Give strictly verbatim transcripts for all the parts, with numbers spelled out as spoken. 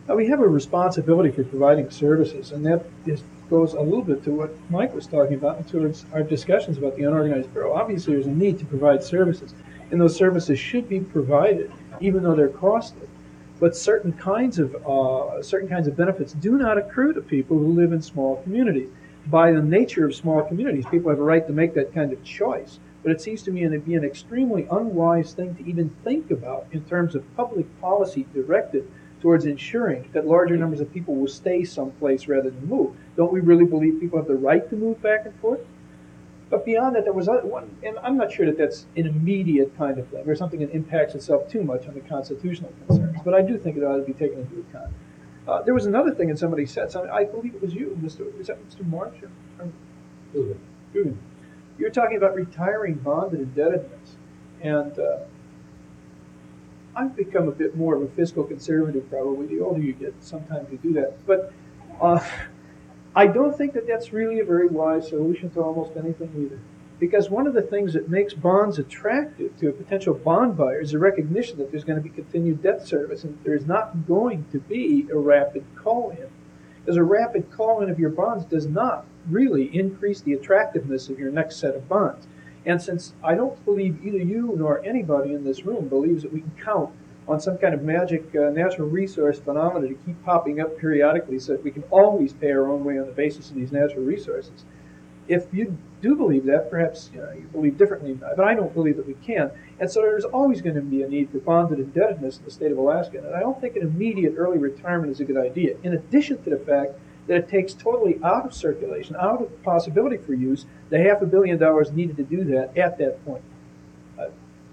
Uh, we have a responsibility for providing services, and that is, goes a little bit to what Mike was talking about, and towards our discussions about the unorganized borough. Obviously, there's a need to provide services, and those services should be provided, even though they're costly. But certain kinds of uh, certain kinds of benefits do not accrue to people who live in small communities. By the nature of small communities, people have a right to make that kind of choice. But it seems to me to be an extremely unwise thing to even think about in terms of public policy directed towards ensuring that larger numbers of people will stay someplace rather than move. Don't we really believe people have the right to move back and forth? But beyond that, there was one, and I'm not sure that that's an immediate kind of thing or something that impacts itself too much on the constitutional concerns. But I do think it ought to be taken into account. Uh, there was another thing that somebody said. Something, I believe it was you, Mister Is that Mister March? Or, or, you were talking about retiring bonded indebtedness, and uh, I've become a bit more of a fiscal conservative. Probably the older you get, sometimes you do that. But uh, I don't think that that's really a very wise solution to almost anything either. Because one of the things that makes bonds attractive to a potential bond buyer is the recognition that there's going to be continued debt service and that there's not going to be a rapid call-in. Because a rapid call-in of your bonds does not really increase the attractiveness of your next set of bonds. And since I don't believe either you nor anybody in this room believes that we can count on some kind of magic uh, natural resource phenomena to keep popping up periodically so that we can always pay our own way on the basis of these natural resources. If you do believe that, perhaps you, know, you believe differently, but I don't believe that we can. And so there's always going to be a need for bonded indebtedness in the state of Alaska. And I don't think an immediate early retirement is a good idea, in addition to the fact that it takes totally out of circulation, out of possibility for use, the half a billion dollars needed to do that at that point. Uh,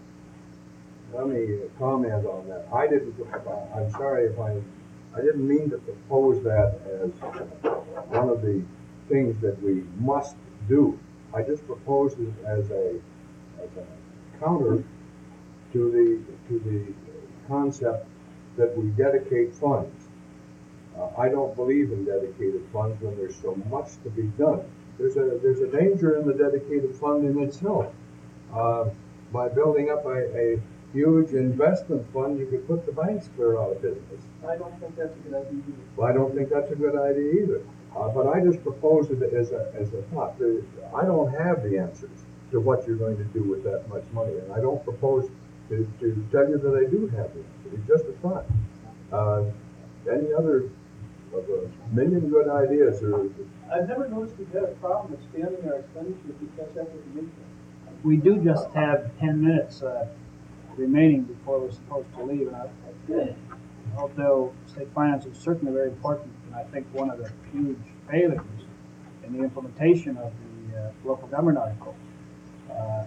Let me comment on that. I didn't, I'm sorry if I, I didn't mean to propose that as one of the things that we must do. I just proposed it as a, as a counter to the, to the concept that we dedicate funds. Uh, I don't believe in dedicated funds when there's so much to be done. There's a, there's a danger in the dedicated fund in itself. Uh, by building up a, a huge investment fund, you could put the banks clear out of business. I don't think that's a good idea either. Well, I don't think that's a good idea either. Uh, but I just proposed it as a, as a thought. There, I don't have the answers to what you're going to do with that much money, and I don't propose to, to tell you that I do have the answer. It's just a thought. Uh, any other of a million good ideas? Or, I've never noticed we've had a problem expanding our expenditures because that was an income. We do just have ten minutes uh, remaining before we're supposed to leave. And I, although state finance is certainly very important, and I think one of the huge failures in the implementation of the uh, local government article, uh,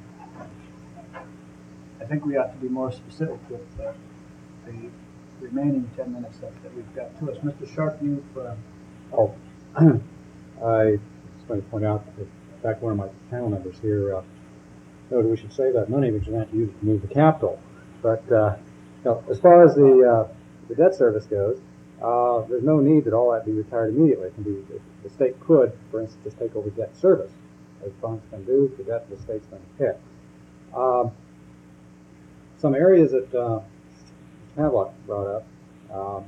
I think we ought to be more specific with uh, the remaining ten minutes that, that we've got to us. Mister Sharp, you've... Uh, oh, I just want to point out that, in fact, one of my panel members here uh, noted we should save that money because we have to use it to move the capital. But uh, you know, as far as the uh, the debt service goes, uh, there's no need that all that be retired immediately. It can be, the state could, for instance, just take over debt service. As funds can do, the debt the state's going to pay. Um, some areas that uh, Havelock brought up, um,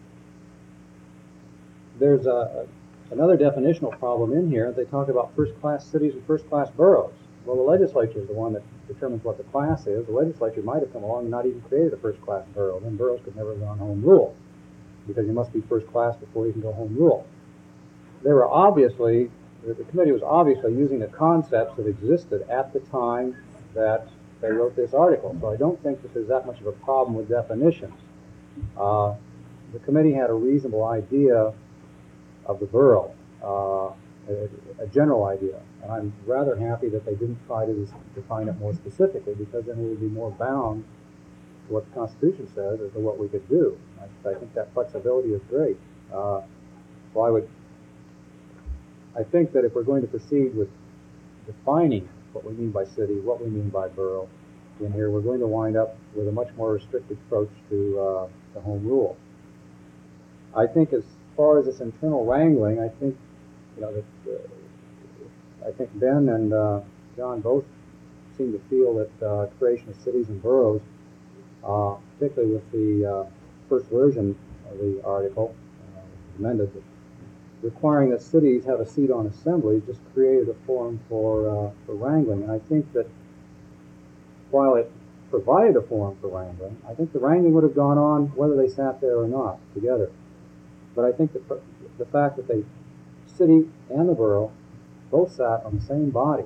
there's a, a, another definitional problem in here. They talk about first-class cities and first-class boroughs. Well, the legislature is the one that determines what the class is. The legislature might have come along and not even created a first-class borough. Then boroughs could never go on home rule because you must be first-class before you can go home rule. They were obviously, the committee was obviously using the concepts that existed at the time that they wrote this article. So I don't think that there's that much of a problem with definitions. Uh, the committee had a reasonable idea of the borough, uh, a, a general idea. And I'm rather happy that they didn't try to define it more specifically, because then we would be more bound to what the Constitution says as to what we could do. I, I think that flexibility is great. Uh, so I would, I think that if we're going to proceed with defining what we mean by city, what we mean by borough in here, we're going to wind up with a much more restricted approach to, uh, to home rule. I think as far as this internal wrangling, I think, you know, that, uh, I think Ben and uh, John both seem to feel that uh, creation of cities and boroughs, uh, particularly with the uh, first version the article, uh, amended, requiring that cities have a seat on assembly, just created a forum for, uh, for wrangling. And I think that while it provided a forum for wrangling, I think the wrangling would have gone on whether they sat there or not together. But I think the, the fact that the city and the borough both sat on the same body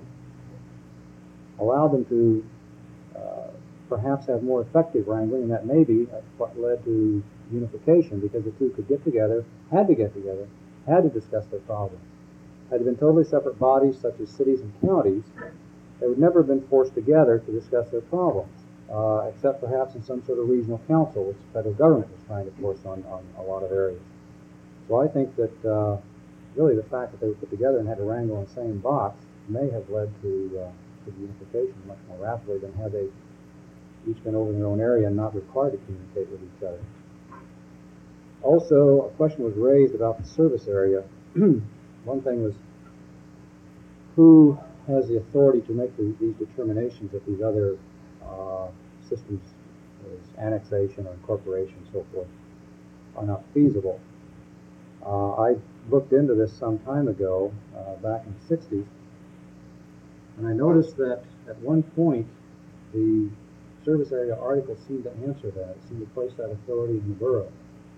allowed them to uh, perhaps have more effective wrangling, and that maybe what led to unification, because the two could get together, had to get together, had to discuss their problems. Had they been totally separate bodies, such as cities and counties, they would never have been forced together to discuss their problems, uh, except perhaps in some sort of regional council, which the federal government was trying to force on, on a lot of areas. So I think that uh, really the fact that they were put together and had to wrangle in the same box may have led to, uh, to unification much more rapidly than had they each been over in their own area and not required to communicate with each other. Also, a question was raised about the service area. One thing was, who has the authority to make the, these determinations if these other uh, systems, as annexation or incorporation and so forth, are not feasible? Uh, I looked into this some time ago, uh, back in the sixties, and I noticed that at one point the service area article seemed to answer that. It seemed to place that authority in the borough.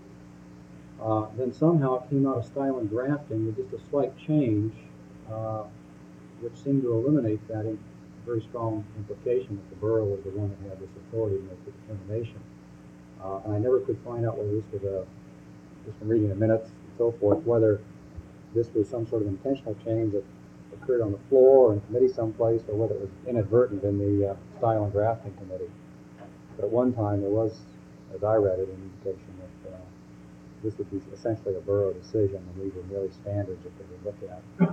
Uh, then somehow it came out of style and drafting with just a slight change, uh, which seemed to eliminate that in, very strong implication that the borough was the one that had this authority to make the determination. Uh, and I never could find out whether this was a, just from reading the minutes and so forth, whether this was some sort of intentional change that occurred on the floor or in committee someplace, or whether it was inadvertent in the uh, style and drafting committee. But at one time there was, as I read it, an indication that uh, this would be essentially a borough decision, and these were merely standards that they would look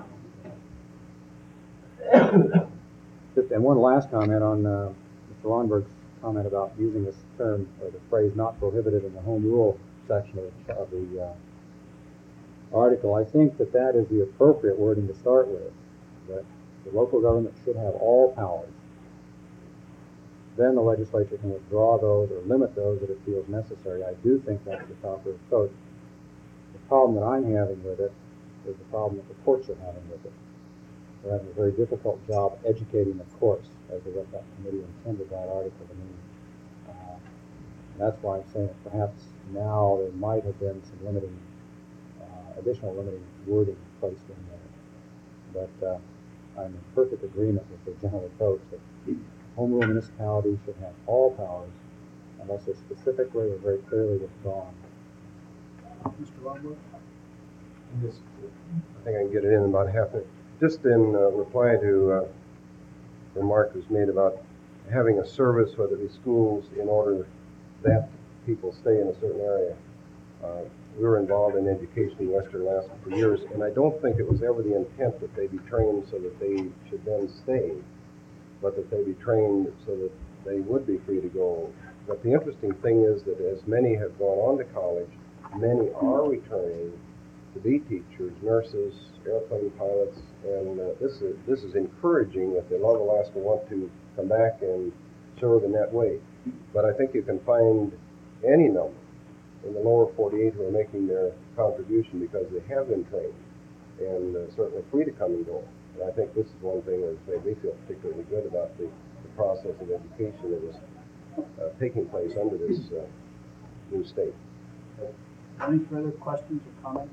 at. Just, and one last comment on uh, Mister Ronberg's comment about using this term, or the phrase "not prohibited" in the home rule section of the, of the uh, article. I think that that is the appropriate wording to start with, that the local government should have all powers. Then the legislature can withdraw those or limit those that it feels necessary. I do think that's the proper approach. The problem that I'm having with it is the problem that the courts are having with it. They're having a very difficult job educating the courts as to what that committee intended that article to mean. Uh, and that's why I'm saying that perhaps now there might have been some limiting, uh, additional limiting wording placed in there. But uh, I'm in perfect agreement with the general approach that home rule municipalities should have all powers unless they're specifically or very clearly withdrawn. Mister Longwood? Just, I think I can get it in about half a minute. Just in uh, reply to uh, the remark was made about having a service, whether it be schools, in order that people stay in a certain area. Uh, we were involved in education in Western Alaska for years, and I don't think it was ever the intent that they be trained so that they should then stay, but that they be trained so that they would be free to go. But the interesting thing is that as many have gone on to college, many are returning to be teachers, nurses, airplane pilots, and uh, this is this is encouraging that the Love Alaska want to come back and serve in that way. But I think you can find any number in the lower forty-eight who are making their contribution because they have been trained and uh, certainly free to come and go. And I think this is one thing that has made me feel particularly good about the, the process of education that is uh, taking place under this uh, new state. Any further questions or comments?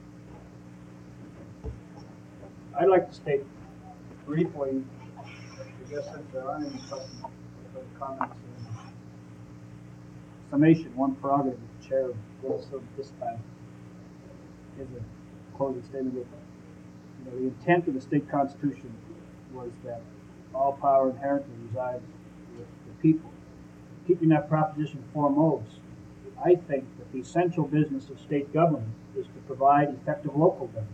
I'd like to state briefly, I guess if there aren't any questions or comments, in summation, one prerogative of the chair of Wilson this time is a closing statement that, you know, the intent of the state constitution was that all power inherently resides with the people. Keeping that proposition foremost, I think that the essential business of state government is to provide effective local government.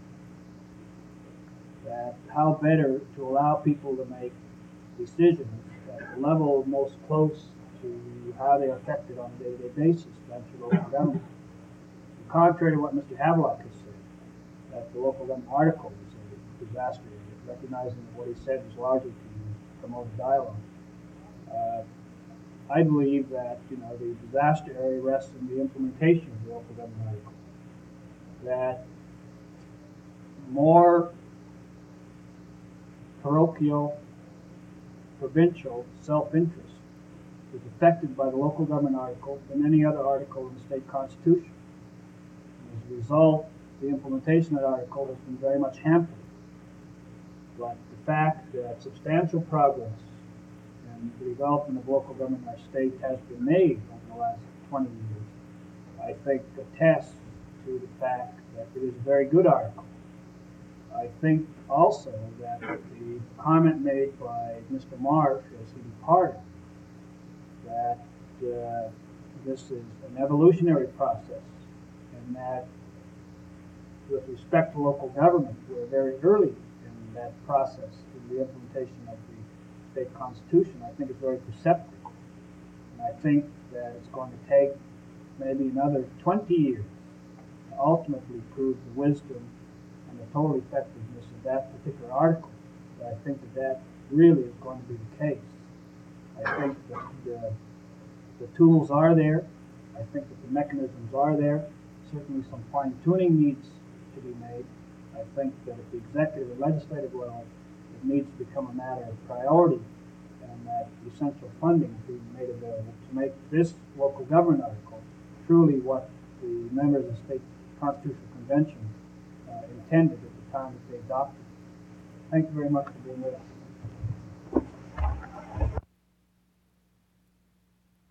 That how better to allow people to make decisions at the level most close to how they are affected on a day-to-day basis than through local government. And contrary to what Mister Havelock has said, that the local government article was a disaster, recognizing that what he said was largely to promote dialogue. Uh, I believe that, you know, the disaster area rests in the implementation of the local government article. That more parochial, provincial self-interest is affected by the local government article than any other article in the state constitution. And as a result, the implementation of that article has been very much hampered. But the fact that substantial progress in the development of local government in our state has been made over the last twenty years, I think attests to the fact that it is a very good article. I think also that the comment made by Mister Marsh as he departed, that uh, this is an evolutionary process, and that with respect to local government, we're very early in that process, in the implementation of the state constitution, I think is very perceptive. And I think that it's going to take maybe another twenty years to ultimately prove the wisdom and the total effectiveness of that particular article. But I think that that really is going to be the case. I think that the, the tools are there. I think that the mechanisms are there. Certainly some fine-tuning needs to be made. I think that at the executive and legislative level, it needs to become a matter of priority, and that essential funding is being made available to make this local government article truly what the members of the State Constitutional Convention uh, intended at the time that they adopted it. Thank you very much for being with us.